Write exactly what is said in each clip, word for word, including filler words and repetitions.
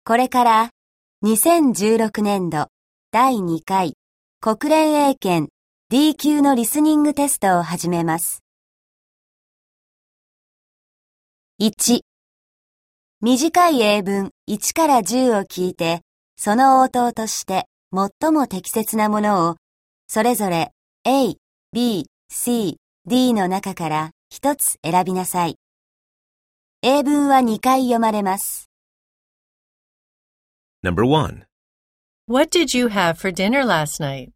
これからにせんじゅうろくねんどだいにかい国連英検 ディー 級のリスニングテストを始めます。いち、短い英文いちからじゅうを聞いて、その応答として最も適切なものをそれぞれ A、B、C、D の中から一つ選びなさい。英文はにかい読まれます。 Number one. What did you have for dinner last night?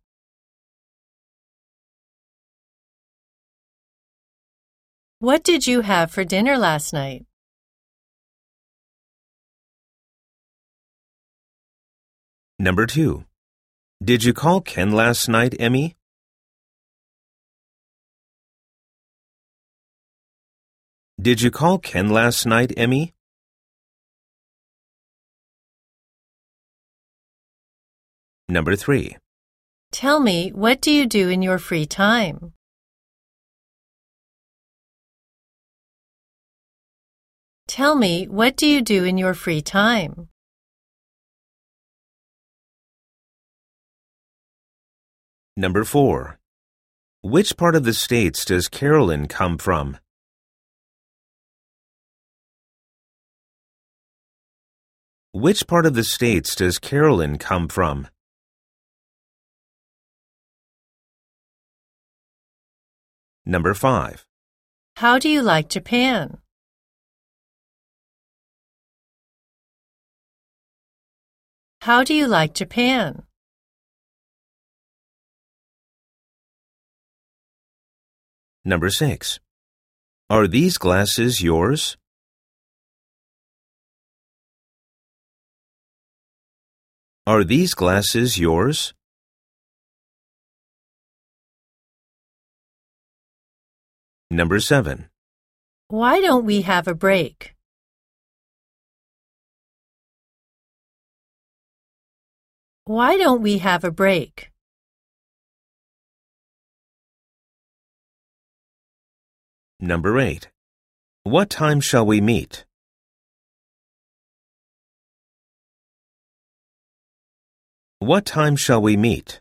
What did you have for dinner last night? Number two. Did you call Ken last night, Emmy? Did you call Ken last night, Emmy? Number three. Tell me, what do you do in your free time? Tell me, what do you do in your free time? Number four. Which part of the States does Carolyn come from? Which part of the States does Carolyn come from? Number five. How do you like Japan? How do you like Japan? Number six. Are these glasses yours? Are these glasses yours? Number seven. Why don't we have a break? Why don't we have a break? Number eight. What time shall we meet? What time shall we meet?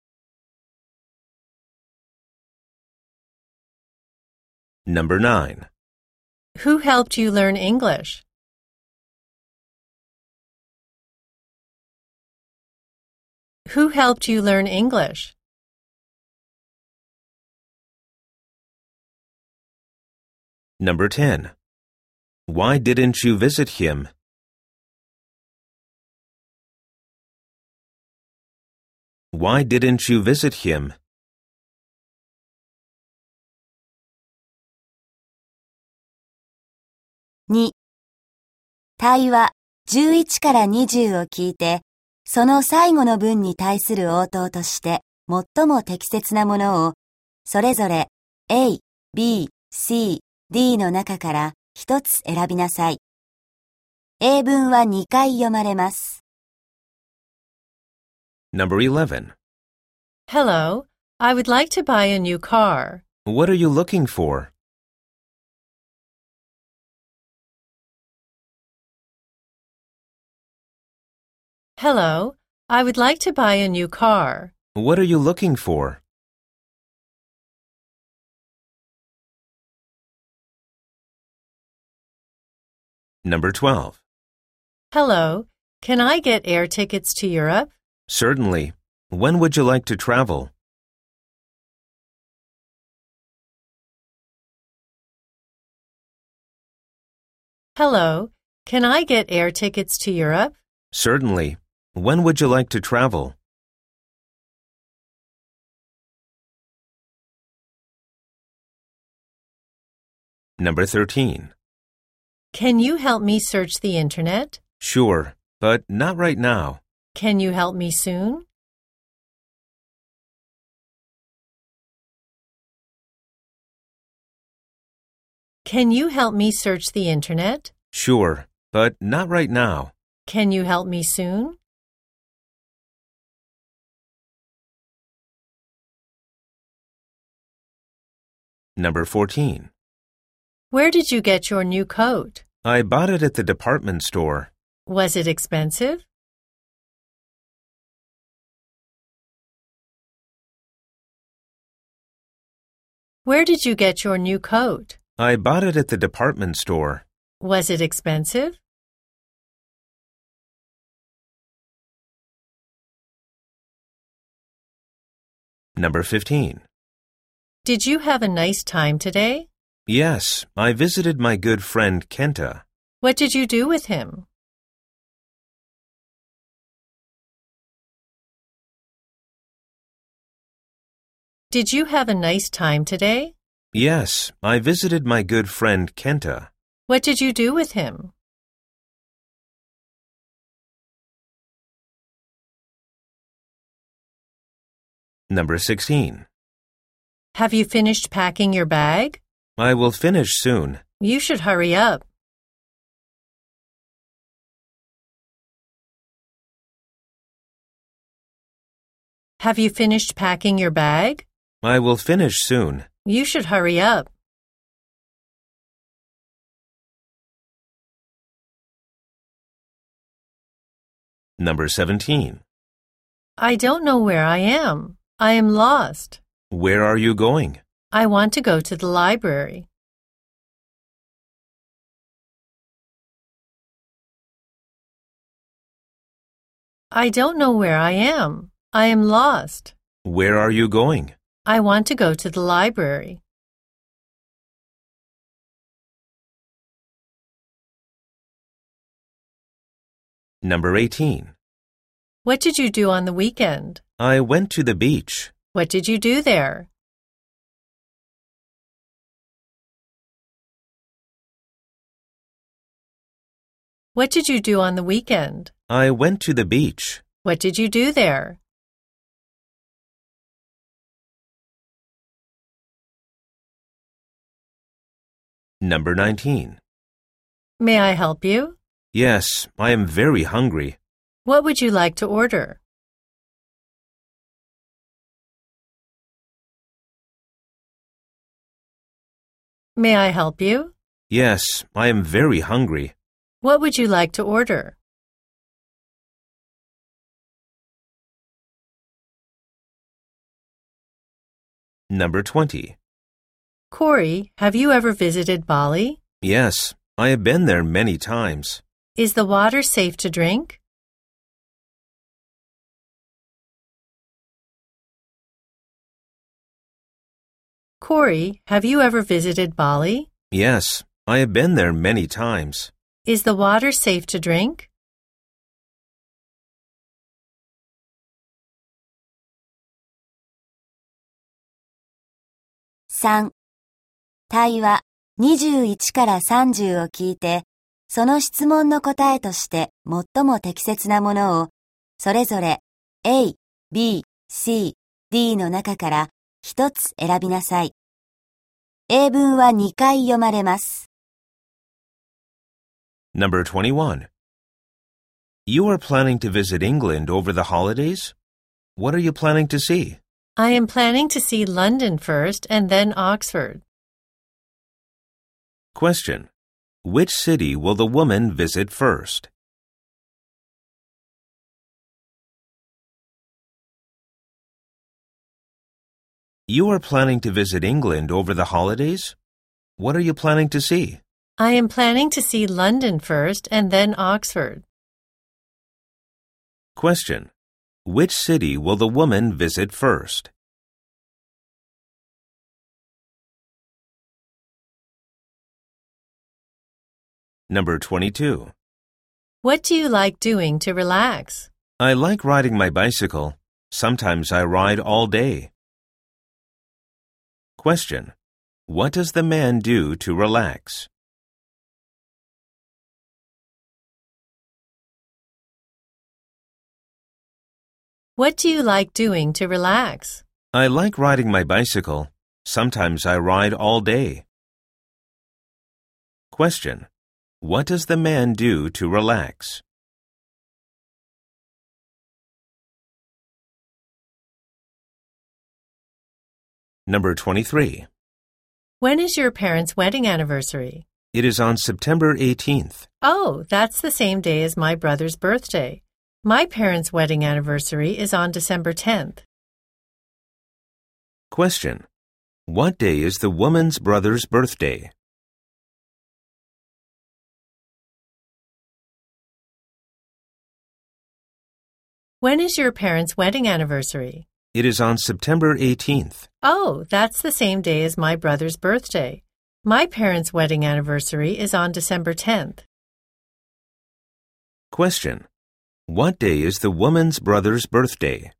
Number nine. Who helped you learn English? Who helped you learn English? Number ten. Why didn't you visit him? Why didn't you visit him? に、対話じゅういちからにじゅうを聞いて、その最後の文に対する応答として最も適切なものをそれぞれ A、B、C、D の中から一つ選びなさい。英文はにかい読まれます。 Number eleven. Hello, I would like to buy a new car. What are you looking for? Hello, I would like to buy a new car. What are you looking for? Number twelve. Hello, can I get air tickets to Europe? Certainly. When would you like to travel? Hello, can I get air tickets to Europe? Certainly. When would you like to travel? Number thirteen. Can you help me search the internet? Sure, but not right now. Can you help me soon? Can you help me search the internet? Sure, but not right now. Can you help me soon? Number fourteen. Where did you get your new coat? I bought it at the department store. Was it expensive? Where did you get your new coat? I bought it at the department store. Was it expensive? Number fifteen. Did you have a nice time today? Yes, I visited my good friend Kenta. What did you do with him? Did you have a nice time today? Yes, I visited my good friend Kenta. What did you do with him? Number sixteen. Have you finished packing your bag? I will finish soon. You should hurry up. Have you finished packing your bag? I will finish soon. You should hurry up. Number seventeen. I don't know where I am. I am lost. Where are you going? I want to go to the library. I don't know where I am. I am lost. Where are you going? I want to go to the library. Number eighteen. What did you do on the weekend? I went to the beach. What did you do there? What did you do on the weekend? I went to the beach. What did you do there? Number nineteen. May I help you? Yes, I am very hungry. What would you like to order? May I help you? Yes, I am very hungry. What would you like to order? Number twenty. Corey, have you ever visited Bali? Yes, I have been there many times. Is the water safe to drink? Corey, have you ever visited Bali? Yes, I have been there many times. Is the water safe to drink? さん. 対話にじゅういちからさんじゅうを聞いて、その質問の答えとして最も適切なものを、それぞれ A、B、C、D の中から一つ選びなさい。英文はにかい読まれます。 Number twenty-one. You are planning to visit England over the holidays? What are you planning to see? I am planning to see London first and then Oxford. Question. Which city will the woman visit first? You are planning to visit England over the holidays? What are you planning to see? I am planning to see London first and then Oxford. Question. Which city will the woman visit first? Number twenty-two. What do you like doing to relax? I like riding my bicycle. Sometimes I ride all day. Question. What does the man do to relax? What do you like doing to relax? I like riding my bicycle. Sometimes I ride all day. Question. What does the man do to relax? Number twenty-three. When is your parents' wedding anniversary? It is on September eighteenth. Oh, that's the same day as my brother's birthday. My parents' wedding anniversary is on December tenth. Question. What day is the woman's brother's birthday? When is your parents' wedding anniversary? It is on September eighteenth. Oh, that's the same day as my brother's birthday. My parents' wedding anniversary is on December tenth. Question. What day is the woman's brother's birthday?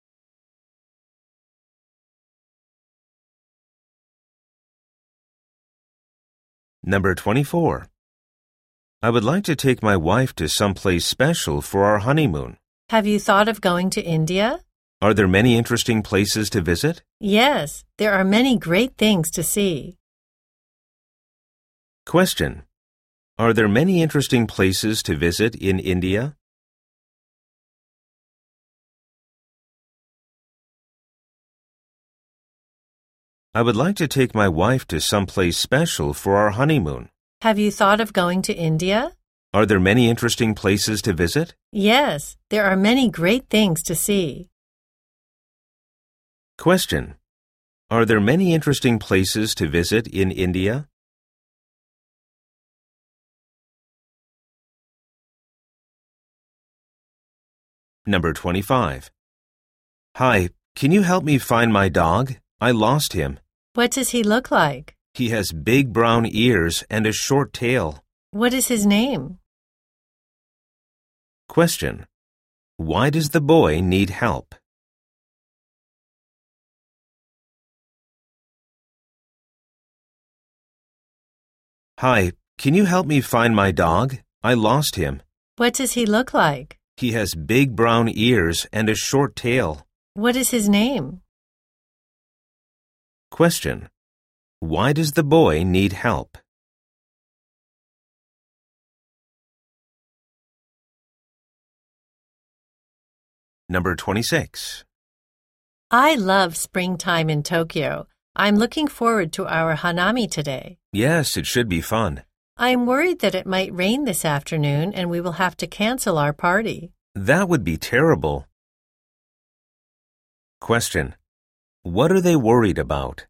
Number twenty-four. I would like to take my wife to someplace special for our honeymoon. Have you thought of going to India? Are there many interesting places to visit? Yes, there are many great things to see. Question. Are there many interesting places to visit in India? I would like to take my wife to someplace special for our honeymoon. Have you thought of going to India? Are there many interesting places to visit? Yes, there are many great things to see. Question. Are there many interesting places to visit in India? Number twenty-five. Hi, can you help me find my dog? I lost him. What does he look like? He has big brown ears and a short tail. What is his name? Question. Why does the boy need help? Hi, can you help me find my dog? I lost him. What does he look like? He has big brown ears and a short tail. What is his name? Question. Why does the boy need help? Number twenty-six. I love springtime in Tokyo. I'm looking forward to our hanami today. Yes, it should be fun. I'm worried that it might rain this afternoon and we will have to cancel our party. That would be terrible. Question. What are they worried about?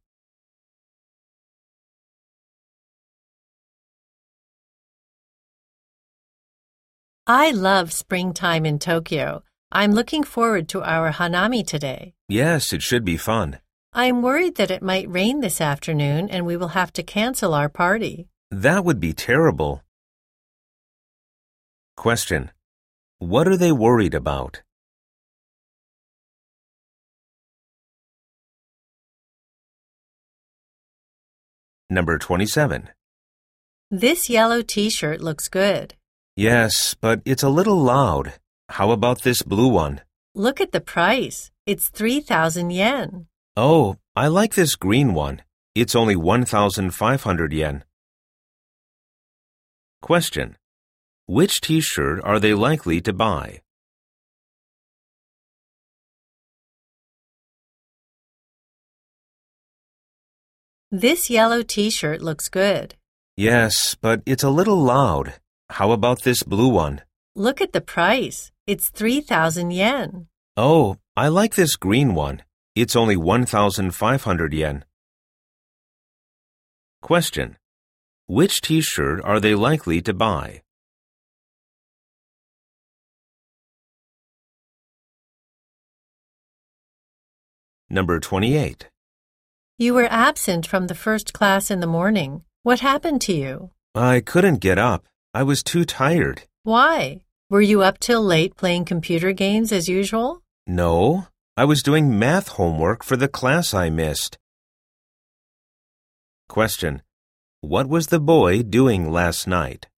I love springtime in Tokyo. I'm looking forward to our hanami today. Yes, it should be fun. I'm worried that it might rain this afternoon and we will have to cancel our party. That would be terrible. Question. What are they worried about? Number twenty-seven. This yellow t-shirt looks good. Yes, but it's a little loud. How about this blue one? Look at the price. It's three thousand yen. Oh, I like this green one. It's only one thousand five hundred yen. Question. Which t-shirt are they likely to buy? This yellow t-shirt looks good. Yes, but it's a little loud. How about this blue one? Look at the price. It's three thousand yen. Oh, I like this green one. It's only one thousand five hundred yen. Question. Which t-shirt are they likely to buy? Number twenty-eight. You were absent from the first class in the morning. What happened to you? I couldn't get up. I was too tired. Why? Were you up till late playing computer games as usual? No, I was doing math homework for the class I missed. Question. What was the boy doing last night?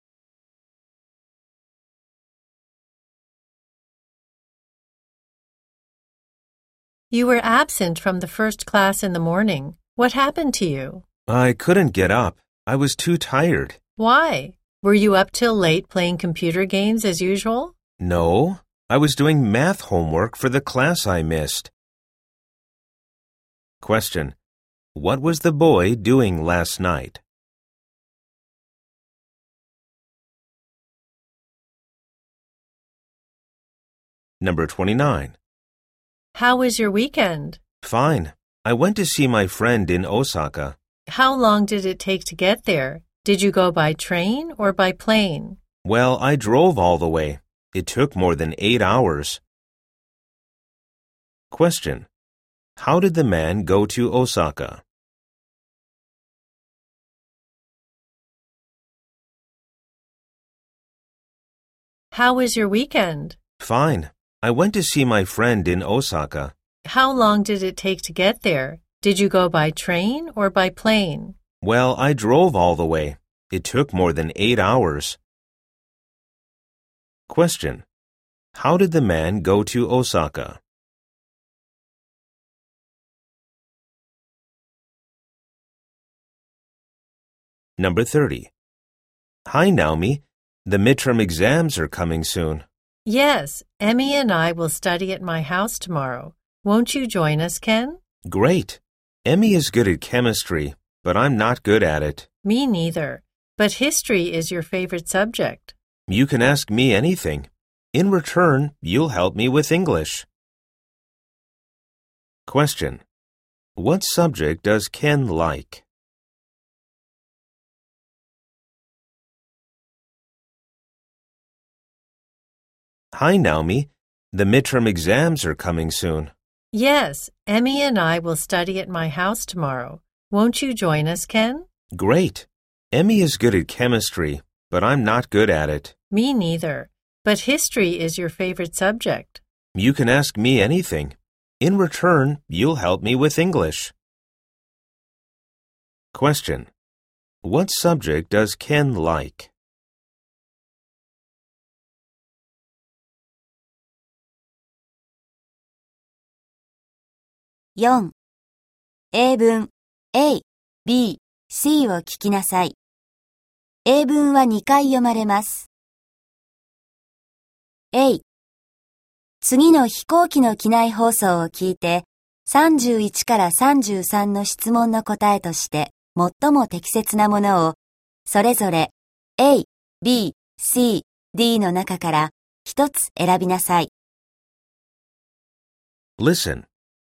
You were absent from the first class in the morning. What happened to you? I couldn't get up. I was too tired. Why? Were you up till late playing computer games as usual? No, I was doing math homework for the class I missed. Question. What was the boy doing last night? Number twenty-nine. How was your weekend? Fine. I went to see my friend in Osaka. How long did it take to get there? Did you go by train or by plane? Well, I drove all the way. It took more than eight hours. Question. How did the man go to Osaka? How was your weekend? Fine. I went to see my friend in Osaka. How long did it take to get there? Did you go by train or by plane? Well, I drove all the way. It took more than eight hours. Question. How did the man go to Osaka? Number thirty. Hi, Naomi. The midterm exams are coming soon. Yes, Emmy and I will study at my house tomorrow. Won't you join us, Ken? Great. Emmy is good at chemistry, but I'm not good at it. Me neither. But history is your favorite subject. You can ask me anything. In return, you'll help me with English. Question. What subject does Ken like? Hi, Naomi. The midterm exams are coming soon. Yes, Emmy and I will study at my house tomorrow. Won't you join us, Ken? Great. Emmy is good at chemistry, but I'm not good at it. Me neither. But history is your favorite subject. You can ask me anything. In return, you'll help me with English. Question. What subject does Ken like? よん. 英文 A、B、C を聞きなさい。英文はにかい読まれます。A、次の飛行機の機内放送を聞いて、さんじゅういちからさんじゅうさんの質問の答えとして、最も適切なものを、それぞれ A、B、C、D の中から一つ選びなさい。 Listen.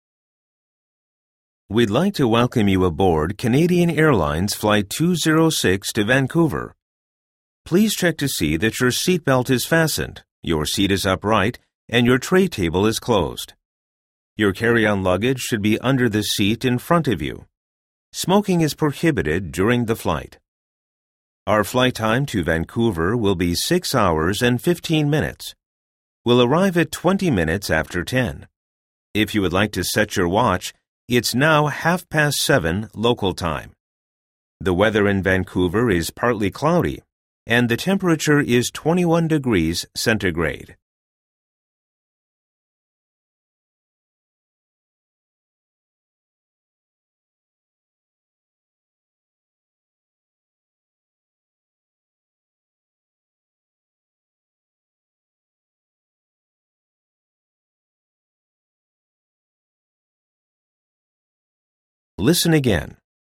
We'd like to welcome you aboard Canadian Airlines Flight two oh six to Vancouver. Please check to see that your seatbelt is fastened, your seat is upright, and your tray table is closed. Your carry-on luggage should be under the seat in front of you. Smoking is prohibited during the flight. Our flight time to Vancouver will be six hours and fifteen minutes. We'll arrive at twenty minutes after ten. If you would like to set your watch, it's now half past seven local time. The weather in Vancouver is partly cloudy, and the temperature is twenty-one degrees centigrade. Listen again.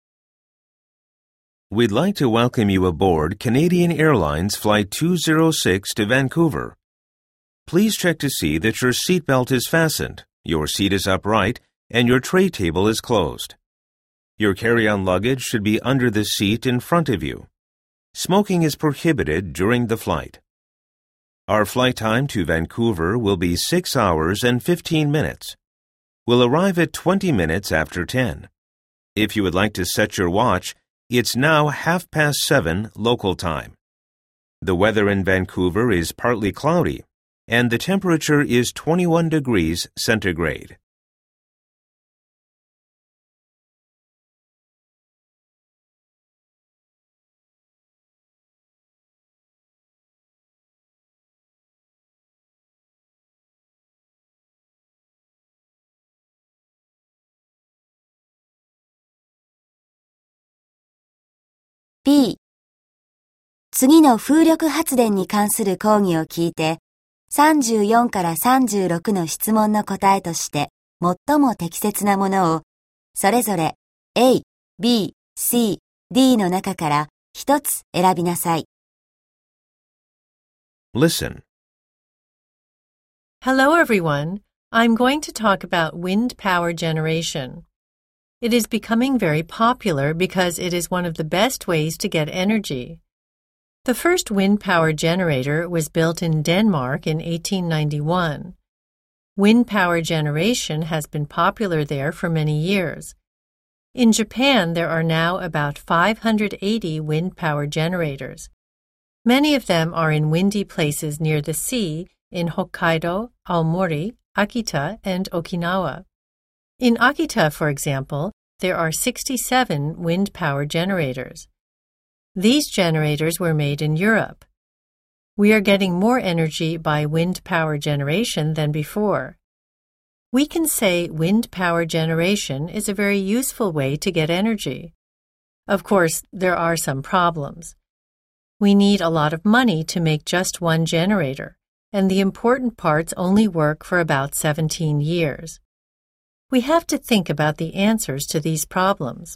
We'd like to welcome you aboard Canadian Airlines Flight two oh six to Vancouver. Please check to see that your seatbelt is fastened, your seat is upright, and your tray table is closed. Your carry-on luggage should be under the seat in front of you. Smoking is prohibited during the flight. Our flight time to Vancouver will be six hours and fifteen minutes. We'll arrive at twenty minutes after ten. If you would like to set your watch, it's now half past seven local time. The weather in Vancouver is partly cloudy, and the temperature is twenty-one degrees centigrade. B、次の風力発電に関する講義を聞いて、さんじゅうよんからさんじゅうろくの質問の答えとして、最も適切なものを、それぞれ A、B、C、D の中から一つ選びなさい。 Listen. Hello, everyone. I'm going to talk about wind power generation. It is becoming very popular because it is one of the best ways to get energy. The first wind power generator was built in Denmark in eighteen ninety-one. Wind power generation has been popular there for many years. In Japan, there are now about five hundred eighty wind power generators. Many of them are in windy places near the sea in Hokkaido, Aomori, Akita, and Okinawa. In Akita, for example, there are sixty-seven wind power generators. These generators were made in Europe. We are getting more energy by wind power generation than before. We can say wind power generation is a very useful way to get energy. Of course, there are some problems. We need a lot of money to make just one generator, and the important parts only work for about seventeen years. We have to think about the answers to these problems.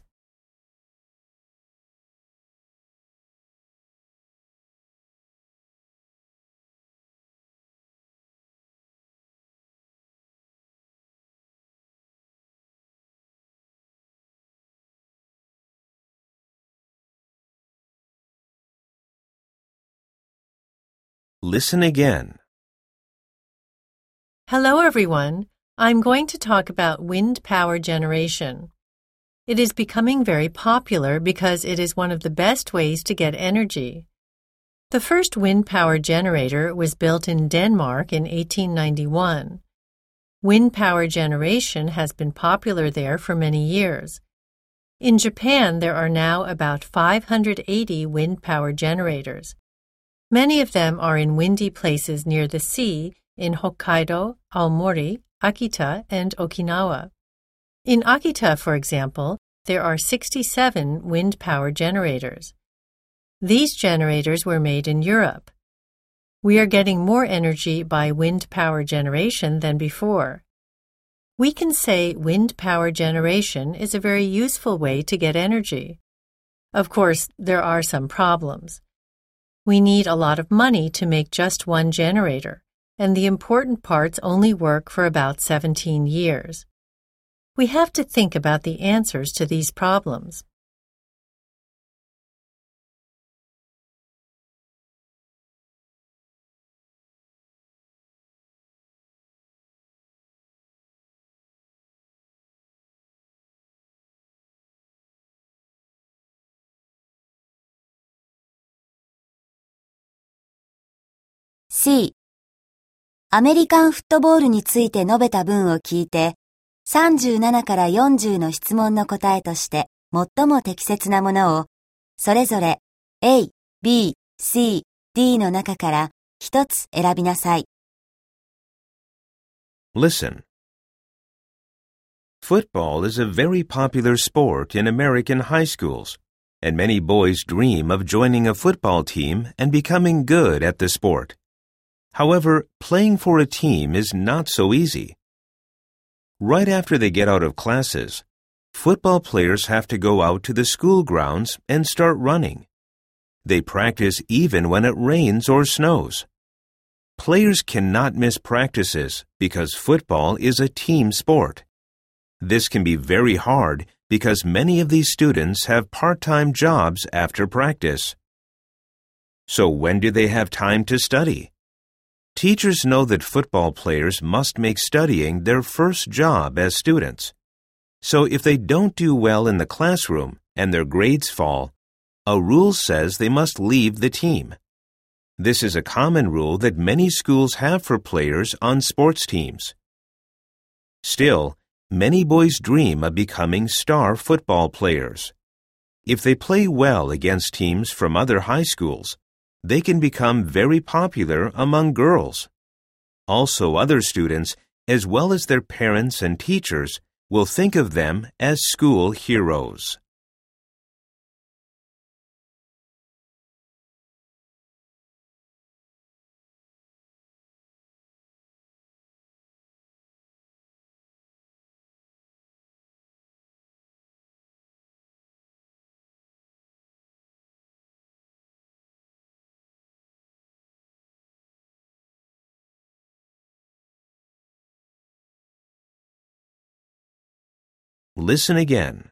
Listen again. Hello, everyone. I'm going to talk about wind power generation. It is becoming very popular because it is one of the best ways to get energy. The first wind power generator was built in Denmark in eighteen ninety-one. Wind power generation has been popular there for many years. In Japan, there are now about five hundred eighty wind power generators. Many of them are in windy places near the sea in Hokkaido, Aomori, Akita, and Okinawa. In Akita, for example, there are sixty-seven wind power generators. These generators were made in Europe. We are getting more energy by wind power generation than before. We can say wind power generation is a very useful way to get energy. Of course, there are some problems. We need a lot of money to make just one generator, and the important parts only work for about seventeen years. We have to think about the answers to these problems. C、アメリカンフットボールについて述べた文を聞いて、さんじゅうななからよんじゅうの質問の答えとして最も適切なものを、それぞれ A、B、C、D の中から一つ選びなさい。 Listen. Football is a very popular sport in American high schools, and many boys dream of joining a football team and becoming good at the sport. However, playing for a team is not so easy. Right after they get out of classes, football players have to go out to the school grounds and start running. They practice even when it rains or snows. Players cannot miss practices because football is a team sport. This can be very hard because many of these students have part-time jobs after practice. So when do they have time to study? Teachers know that football players must make studying their first job as students. So if they don't do well in the classroom and their grades fall, a rule says they must leave the team. This is a common rule that many schools have for players on sports teams. Still, many boys dream of becoming star football players. If they play well against teams from other high schools, they can become very popular among girls. Also, other students, as well as their parents and teachers, will think of them as school heroes. Listen again.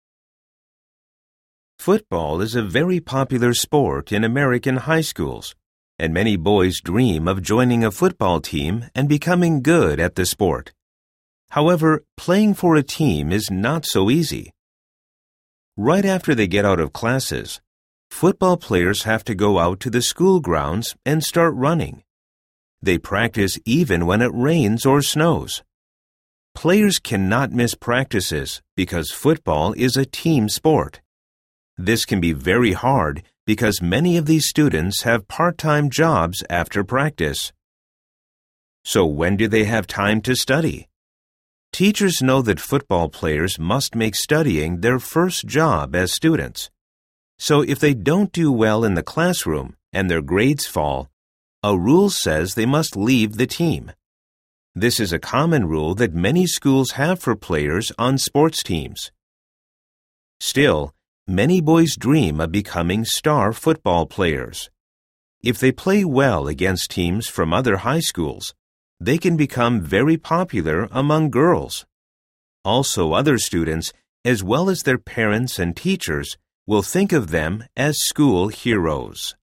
Football is a very popular sport in American high schools, and many boys dream of joining a football team and becoming good at the sport. However, playing for a team is not so easy. Right after they get out of classes, football players have to go out to the school grounds and start running. They practice even when it rains or snows. Players cannot miss practices because football is a team sport. This can be very hard because many of these students have part-time jobs after practice. So when do they have time to study? Teachers know that football players must make studying their first job as students. So if they don't do well in the classroom and their grades fall, a rule says they must leave the team. This is a common rule that many schools have for players on sports teams. Still, many boys dream of becoming star football players. If they play well against teams from other high schools, they can become very popular among girls. Also, other students, as well as their parents and teachers, will think of them as school heroes.